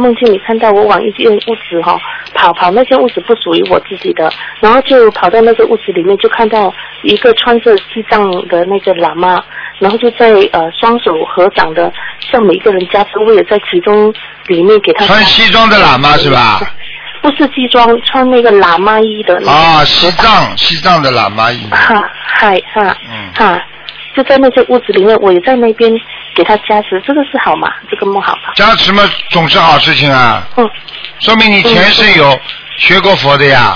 梦境里看到我往一间屋子跑，那间屋子不属于我自己的，然后就跑到那个屋子里面，就看到一个穿着西藏的那个喇嘛，然后就在双手合掌的向每一个人加持，我也在其中里面给他穿西装的喇嘛是吧？ 不是西装，穿那个喇嘛衣的那个西藏的喇嘛衣。 就在那些屋子里面，我也在那边给他加持，这个是好吗？这个梦好吗？ 加持嘛，总是好事情啊。说明你前世有学过佛的呀。